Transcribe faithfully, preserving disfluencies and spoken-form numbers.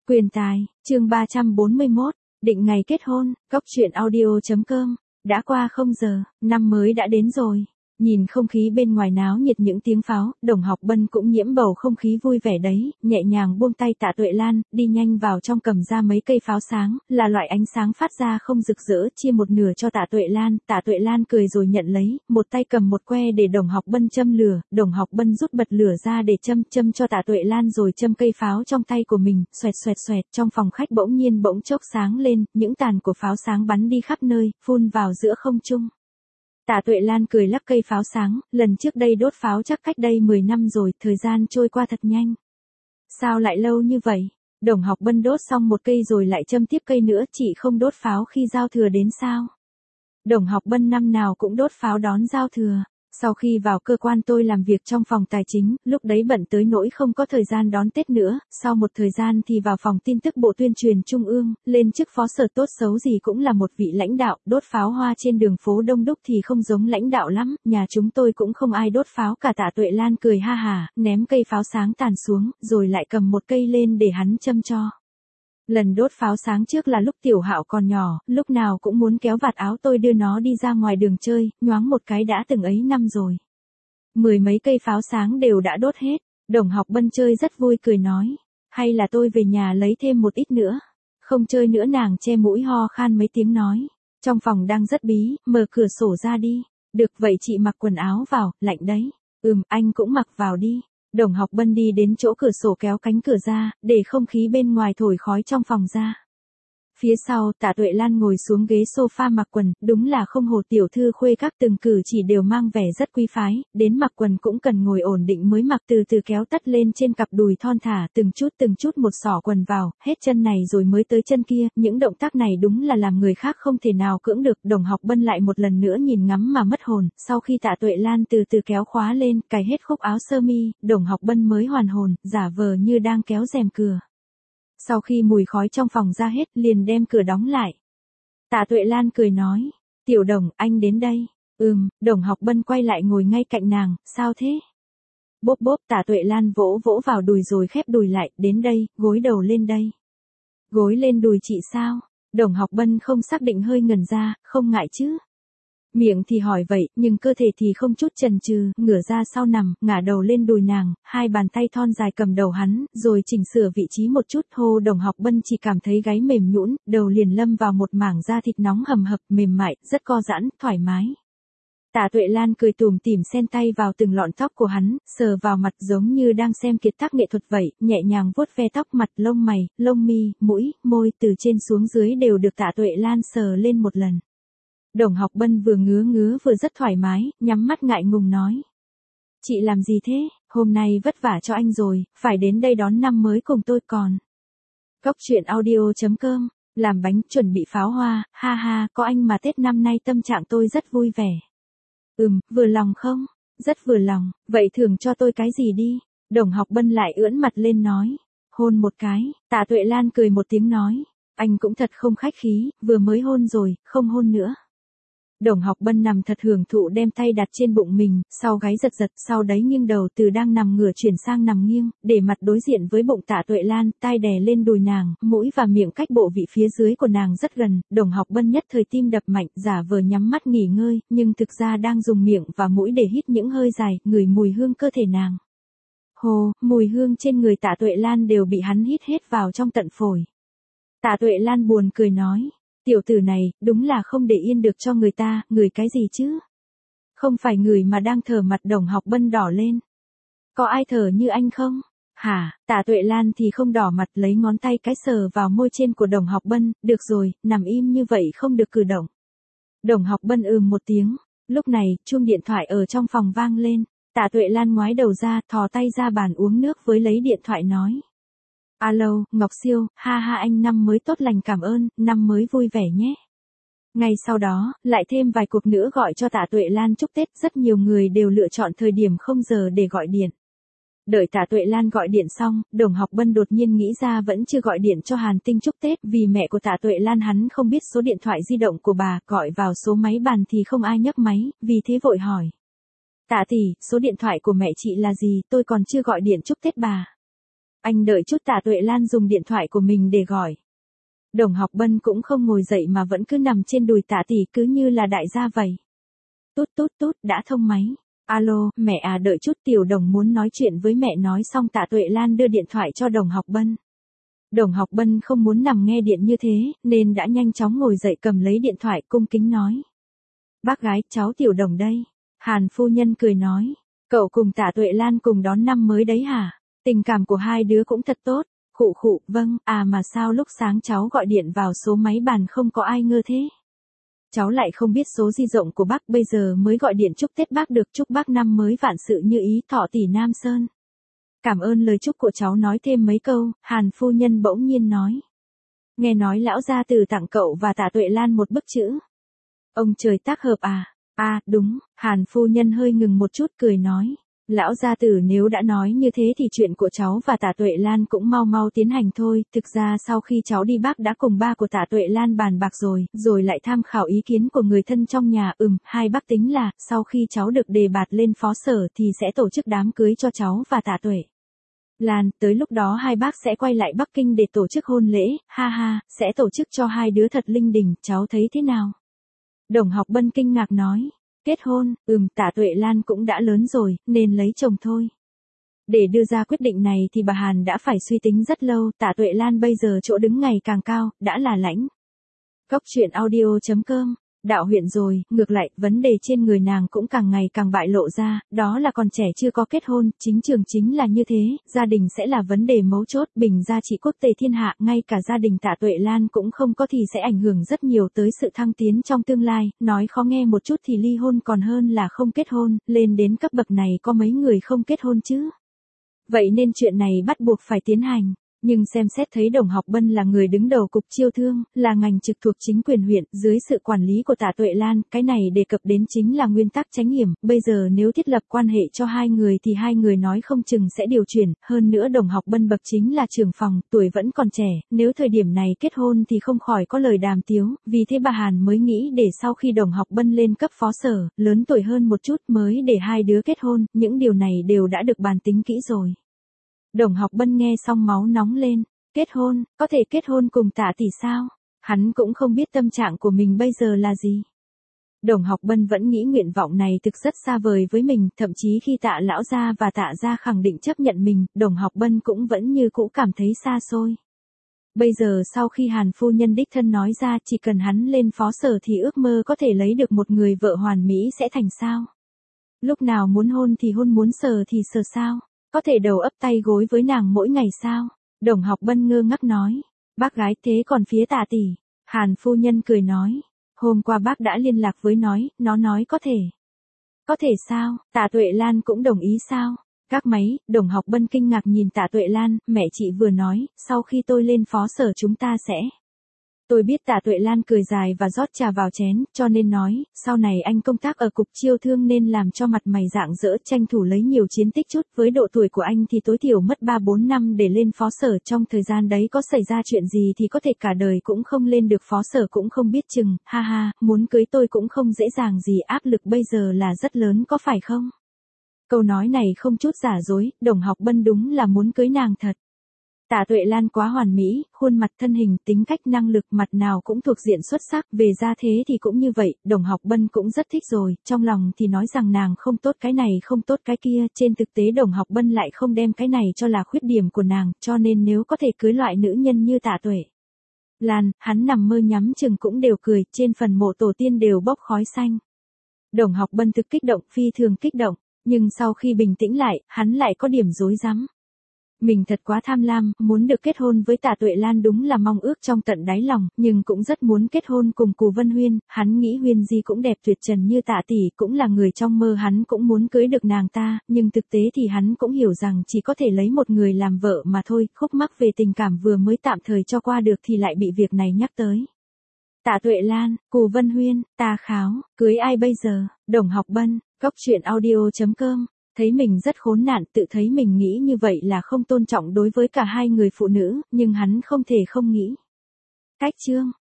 Quyền tài, chương ba trăm bốn mươi mốt, định ngày kết hôn, Cốc Truyện Audio chấm com. Đã qua không giờ, năm mới đã đến rồi. Nhìn không khí bên ngoài náo nhiệt những tiếng pháo, Đồng Học Bân cũng nhiễm bầu không khí vui vẻ đấy, nhẹ nhàng buông tay Tạ Tuệ Lan, đi nhanh vào trong cầm ra mấy cây pháo sáng, là loại ánh sáng phát ra không rực rỡ, chia một nửa cho Tạ Tuệ Lan. Tạ Tuệ Lan cười rồi nhận lấy, một tay cầm một que để Đồng Học Bân châm lửa, Đồng Học Bân rút bật lửa ra để châm, châm cho Tạ Tuệ Lan rồi châm cây pháo trong tay của mình, xoẹt xoẹt xoẹt, trong phòng khách bỗng nhiên bỗng chốc sáng lên, những tàn của pháo sáng bắn đi khắp nơi, phun vào giữa không trung. Tạ Tuệ Lan cười lắc cây pháo sáng, lần trước đây đốt pháo chắc cách đây mười năm rồi, thời gian trôi qua thật nhanh. Sao lại lâu như vậy? Đồng Học Bân đốt xong một cây rồi lại châm tiếp cây nữa, chị không đốt pháo khi giao thừa đến sao? Đồng Học Bân năm nào cũng đốt pháo đón giao thừa. Sau khi vào cơ quan tôi làm việc trong phòng tài chính, lúc đấy bận tới nỗi không có thời gian đón Tết nữa, sau một thời gian thì vào phòng tin tức Bộ Tuyên truyền Trung ương, lên chức phó sở, tốt xấu gì cũng là một vị lãnh đạo, đốt pháo hoa trên đường phố đông đúc thì không giống lãnh đạo lắm, nhà chúng tôi cũng không ai đốt pháo cả. Tạ Tuệ Lan cười ha hả, ném cây pháo sáng tàn xuống, rồi lại cầm một cây lên để hắn châm cho. Lần đốt pháo sáng trước là lúc Tiểu Hạo còn nhỏ, lúc nào cũng muốn kéo vạt áo tôi đưa nó đi ra ngoài đường chơi, nhoáng một cái đã từng ấy năm rồi. Mười mấy cây pháo sáng đều đã đốt hết, Đồng Học Bân chơi rất vui cười nói, hay là tôi về nhà lấy thêm một ít nữa. Không chơi nữa, nàng che mũi ho khan mấy tiếng nói, trong phòng đang rất bí, mở cửa sổ ra đi. Được vậy chị mặc quần áo vào, lạnh đấy. Ừm, anh cũng mặc vào đi. Đồng Học Bân đi đến chỗ cửa sổ kéo cánh cửa ra, để không khí bên ngoài thổi khói trong phòng ra. Phía sau, Tạ Tuệ Lan ngồi xuống ghế sofa mặc quần, đúng là không hổ tiểu thư khuê các, từng cử chỉ đều mang vẻ rất quý phái, đến mặc quần cũng cần ngồi ổn định mới mặc, từ từ kéo tất lên trên cặp đùi thon thả, từng chút từng chút một xỏ quần vào, hết chân này rồi mới tới chân kia, những động tác này đúng là làm người khác không thể nào cưỡng được. Đồng Học Bân lại một lần nữa nhìn ngắm mà mất hồn, sau khi Tạ Tuệ Lan từ từ kéo khóa lên, cài hết khúc áo sơ mi, Đồng Học Bân mới hoàn hồn, giả vờ như đang kéo rèm cửa. Sau khi mùi khói trong phòng ra hết, liền đem cửa đóng lại. Tạ Tuệ Lan cười nói, Tiểu Đồng, anh đến đây. Ừm, Đồng Học Bân quay lại ngồi ngay cạnh nàng, sao thế? Bốp bốp, Tạ Tuệ Lan vỗ vỗ vào đùi rồi khép đùi lại, đến đây, gối đầu lên đây. Gối lên đùi chị sao? Đồng Học Bân không xác định hơi ngẩn ra, không ngại chứ? Miệng thì hỏi vậy, nhưng cơ thể thì không chút chần chừ, ngửa ra sau nằm, ngả đầu lên đùi nàng, hai bàn tay thon dài cầm đầu hắn, rồi chỉnh sửa vị trí một chút. Hô, Đồng Học Bân chỉ cảm thấy gáy mềm nhũn, đầu liền lâm vào một mảng da thịt nóng hầm hập, mềm mại, rất co giãn, thoải mái. Tạ Tuệ Lan cười tủm tỉm xen tay vào từng lọn tóc của hắn, sờ vào mặt giống như đang xem kiệt tác nghệ thuật vậy, nhẹ nhàng vuốt ve tóc, mặt, lông mày, lông mi, mũi, môi, từ trên xuống dưới đều được Tạ Tuệ Lan sờ lên một lần. Đồng Học Bân vừa ngứa ngứa vừa rất thoải mái, nhắm mắt ngại ngùng nói. Chị làm gì thế, hôm nay vất vả cho anh rồi, phải đến đây đón năm mới cùng tôi còn. Cốc Truyện Audio chấm com, làm bánh, chuẩn bị pháo hoa, ha ha, có anh mà Tết năm nay tâm trạng tôi rất vui vẻ. Ừm, vừa lòng không? Rất vừa lòng, vậy thưởng cho tôi cái gì đi? Đồng Học Bân lại ưỡn mặt lên nói. Hôn một cái. Tạ Tuệ Lan cười một tiếng nói. Anh cũng thật không khách khí, vừa mới hôn rồi, không hôn nữa. Đồng Học Bân nằm thật hưởng thụ, đem tay đặt trên bụng mình, sau gáy giật giật, sau đấy nghiêng đầu từ đang nằm ngửa chuyển sang nằm nghiêng, để mặt đối diện với bụng Tạ Tuệ Lan, tai đè lên đùi nàng, mũi và miệng cách bộ vị phía dưới của nàng rất gần. Đồng Học Bân nhất thời tim đập mạnh, giả vờ nhắm mắt nghỉ ngơi, nhưng thực ra đang dùng miệng và mũi để hít những hơi dài, ngửi mùi hương cơ thể nàng. Hồ, mùi hương trên người Tạ Tuệ Lan đều bị hắn hít hết vào trong tận phổi. Tạ Tuệ Lan buồn cười nói. Tiểu tử này, đúng là không để yên được cho người ta, ngửi cái gì chứ? Không phải ngửi mà đang thở. Mặt Đồng Học Bân đỏ lên. Có ai thở như anh không? Hả? Tạ Tuệ Lan thì không đỏ mặt, lấy ngón tay cái sờ vào môi trên của Đồng Học Bân, được rồi, nằm im như vậy không được cử động. Đồng Học Bân ừm một tiếng, lúc này, chuông điện thoại ở trong phòng vang lên, Tạ Tuệ Lan ngoái đầu ra, thò tay ra bàn uống nước với lấy điện thoại nói. Alo, Ngọc Siêu, ha ha, anh năm mới tốt lành, cảm ơn, năm mới vui vẻ nhé. Ngay sau đó, lại thêm vài cuộc nữa gọi cho Tạ Tuệ Lan chúc Tết, rất nhiều người đều lựa chọn thời điểm không giờ để gọi điện. Đợi Tạ Tuệ Lan gọi điện xong, Đồng Học Bân đột nhiên nghĩ ra vẫn chưa gọi điện cho Hàn Tinh chúc Tết, vì mẹ của Tạ Tuệ Lan hắn không biết số điện thoại di động của bà, gọi vào số máy bàn thì không ai nhấc máy, vì thế vội hỏi. Tạ tỷ, số điện thoại của mẹ chị là gì, tôi còn chưa gọi điện chúc Tết bà. anh đợi chút. Tạ Tuệ Lan dùng điện thoại của mình để gọi. Đồng Học Bân cũng không ngồi dậy mà vẫn cứ nằm trên đùi Tạ tỷ cứ như là đại gia vậy. Tút tút tút, đã thông máy. Alo, mẹ à, đợi chút, Tiểu Đồng muốn nói chuyện với mẹ. Nói xong Tạ Tuệ Lan đưa điện thoại cho Đồng Học Bân. Đồng Học Bân không muốn nằm nghe điện như thế, nên đã nhanh chóng ngồi dậy cầm lấy điện thoại cung kính nói. Bác gái, cháu Tiểu Đồng đây. Hàn phu nhân cười nói. Cậu cùng Tạ Tuệ Lan cùng đón năm mới đấy hả? Tình cảm của hai đứa cũng thật tốt. Khụ khụ, vâng, à mà sao lúc sáng cháu gọi điện vào số máy bàn không có ai ngơ thế? Cháu lại không biết số di động của bác, bây giờ mới gọi điện chúc Tết bác được. Chúc bác năm mới vạn sự như ý, thọ tỷ Nam Sơn. Cảm ơn lời chúc của cháu. Nói thêm mấy câu, Hàn phu nhân bỗng nhiên nói. Nghe nói lão gia tử tặng cậu và Tạ Tuệ Lan một bức chữ. Ông trời tác hợp à? À, đúng. Hàn phu nhân hơi ngừng một chút cười nói. Lão gia tử nếu đã nói như thế thì chuyện của cháu và Tạ Tuệ Lan cũng mau mau tiến hành thôi. Thực ra sau khi cháu đi bác đã cùng ba của Tạ Tuệ Lan bàn bạc rồi, rồi lại tham khảo ý kiến của người thân trong nhà. Ừm, hai bác tính là, sau khi cháu được đề bạt lên phó sở thì sẽ tổ chức đám cưới cho cháu và Tạ Tuệ Lan. Tới lúc đó hai bác sẽ quay lại Bắc Kinh để tổ chức hôn lễ, ha ha, sẽ tổ chức cho hai đứa thật linh đình, cháu thấy thế nào? Đồng Học Bân kinh ngạc nói. Kết hôn, ừm, Tạ Tuệ Lan cũng đã lớn rồi, nên lấy chồng thôi. Để đưa ra quyết định này thì bà Hàn đã phải suy tính rất lâu. Tạ Tuệ Lan bây giờ chỗ đứng ngày càng cao, đã là lãnh Cốc truyện audio chấm com, đạo huyện rồi. Ngược lại, vấn đề trên người nàng cũng càng ngày càng bại lộ ra, đó là còn trẻ chưa có kết hôn. Chính trường chính là như thế, gia đình sẽ là vấn đề mấu chốt. Bình gia trị quốc tề thiên hạ, ngay cả gia đình Tạ Tuệ Lan cũng không có thì sẽ ảnh hưởng rất nhiều tới sự thăng tiến trong tương lai. Nói khó nghe một chút thì ly hôn còn hơn là không kết hôn, lên đến cấp bậc này có mấy người không kết hôn chứ. Vậy nên chuyện này bắt buộc phải tiến hành. Nhưng xem xét thấy Đồng Học Bân là người đứng đầu cục chiêu thương, là ngành trực thuộc chính quyền huyện, dưới sự quản lý của Tạ Tuệ Lan, cái này đề cập đến chính là nguyên tắc tránh hiểm. Bây giờ nếu thiết lập quan hệ cho hai người thì hai người nói không chừng sẽ điều chuyển. Hơn nữa Đồng Học Bân bậc chính là trưởng phòng, tuổi vẫn còn trẻ, nếu thời điểm này kết hôn thì không khỏi có lời đàm tiếu. Vì thế bà Hàn mới nghĩ để sau khi Đồng Học Bân lên cấp phó sở, lớn tuổi hơn một chút mới để hai đứa kết hôn. Những điều này đều đã được bàn tính kỹ rồi. Đồng Học Bân nghe xong máu nóng lên. Kết hôn, có thể kết hôn cùng Tạ tỷ sao? Hắn cũng không biết tâm trạng của mình bây giờ là gì. Đồng Học Bân vẫn nghĩ nguyện vọng này thực rất xa vời với mình, thậm chí khi Tạ lão gia và Tạ gia khẳng định chấp nhận mình, Đồng Học Bân cũng vẫn như cũ cảm thấy xa xôi. Bây giờ sau khi Hàn phu nhân đích thân nói ra chỉ cần hắn lên phó sở thì ước mơ có thể lấy được một người vợ hoàn mỹ sẽ thành sao? Lúc nào muốn hôn thì hôn, muốn sờ thì sờ sao? Có thể đầu ấp tay gối với nàng mỗi ngày sao? Đồng Học Bân ngơ ngác nói. Bác gái, thế còn phía Tạ tỷ? Hàn phu nhân cười nói. Hôm qua bác đã liên lạc với nói, nó nói có thể. Có thể sao? Tạ Tuệ Lan cũng đồng ý sao? Các máy, Đồng Học Bân kinh ngạc nhìn Tạ Tuệ Lan. Mẹ chị vừa nói, sau khi tôi lên phó sở chúng ta sẽ. Tôi biết. Tạ Tuệ Lan cười dài và rót trà vào chén, cho nên nói, sau này anh công tác ở cục chiêu thương nên làm cho mặt mày rạng rỡ, tranh thủ lấy nhiều chiến tích chút. Với độ tuổi của anh thì tối thiểu mất ba bốn năm để lên phó sở, trong thời gian đấy có xảy ra chuyện gì thì có thể cả đời cũng không lên được phó sở cũng không biết chừng. Ha ha, muốn cưới tôi cũng không dễ dàng gì, áp lực bây giờ là rất lớn có phải không? Câu nói này không chút giả dối, Đồng Học Bân đúng là muốn cưới nàng thật. Tạ Tuệ Lan quá hoàn mỹ, khuôn mặt, thân hình, tính cách, năng lực, mặt nào cũng thuộc diện xuất sắc. Về gia thế thì cũng như vậy, Đồng Học Bân cũng rất thích rồi, trong lòng thì nói rằng nàng không tốt cái này không tốt cái kia, trên thực tế Đồng Học Bân lại không đem cái này cho là khuyết điểm của nàng, cho nên nếu có thể cưới loại nữ nhân như Tạ Tuệ Lan, hắn nằm mơ nhắm chừng cũng đều cười, trên phần mộ tổ tiên đều bốc khói xanh. Đồng Học Bân thực kích động, phi thường kích động, nhưng sau khi bình tĩnh lại, hắn lại có điểm rối rắm. Mình thật quá tham lam, muốn được kết hôn với Tạ Tuệ Lan đúng là mong ước trong tận đáy lòng, nhưng cũng rất muốn kết hôn cùng Cù Vân Huyên. Hắn nghĩ Huyên Di cũng đẹp tuyệt trần như Tạ tỷ, cũng là người trong mơ, hắn cũng muốn cưới được nàng ta, nhưng thực tế thì hắn cũng hiểu rằng chỉ có thể lấy một người làm vợ mà thôi. Khúc mắc về tình cảm vừa mới tạm thời cho qua được thì lại bị việc này nhắc tới. Tạ Tuệ Lan, Cù Vân Huyên, ta kháo, cưới ai bây giờ? Đồng Học Bân, Cốc truyện audio chấm com. Thấy mình rất khốn nạn, tự thấy mình nghĩ như vậy là không tôn trọng đối với cả hai người phụ nữ, nhưng hắn không thể không nghĩ. Cách chương